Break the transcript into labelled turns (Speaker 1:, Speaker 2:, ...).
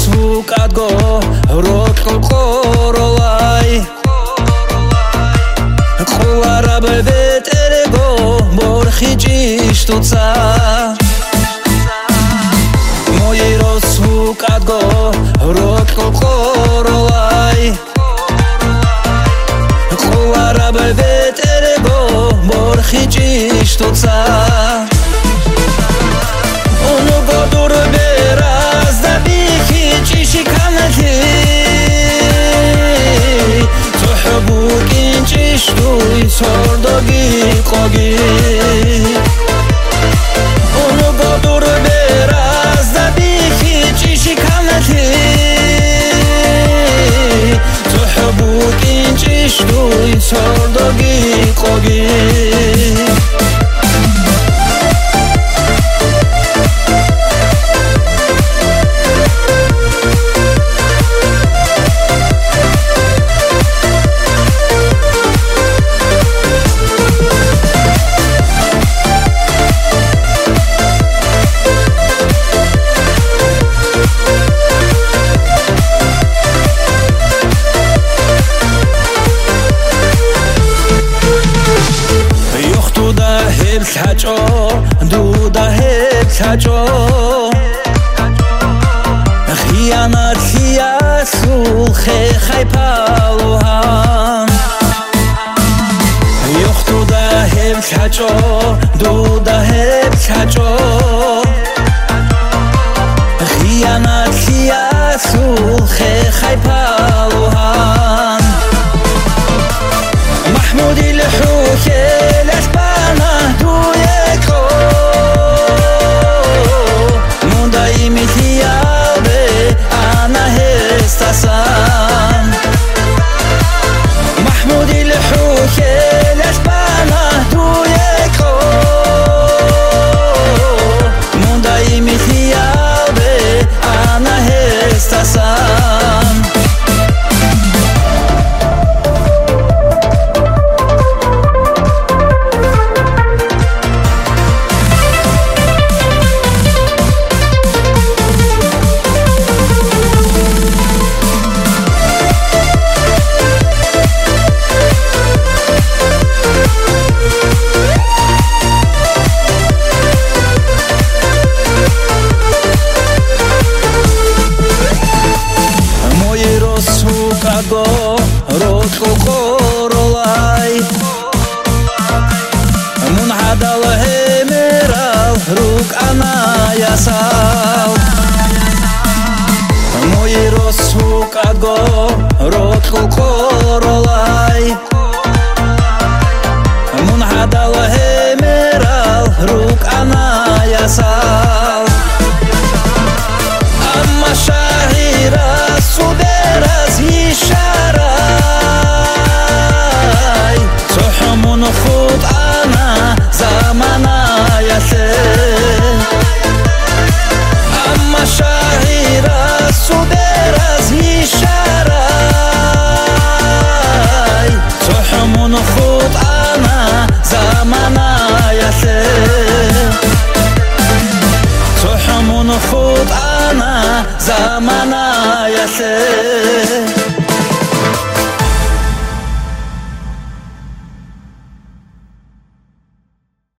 Speaker 1: ukadgo roqorolay qolarab betergo borxichishtuca moiros ukadgo roqorolay qolarab betergo borxichishtuca Sordogi qogi Onu godur beraz da bixi çişi kanati Tuhbuk inçiştuy sordogi qogi Hacho, duda hacho Khianat khiasul khay paluhan Yoxtuda hacho, duda hacho Khianat khiasul khay paluhan Mahmoud al-Hukel ashbana Mahmoud al-Hukel ashbana duyeko Mundaim thiyabe ana hestasan roqorolay munhadal hemeral ruk anayasal moiros ukadgo roqorolay munhadal hemeral ruk anayasal amma shahira suderas ishara خود أنا زمانا يسير أما شهير الصدر أزهي شراي تحمون خود أنا زمانا يسير تحمون خود أنا زمانا يسير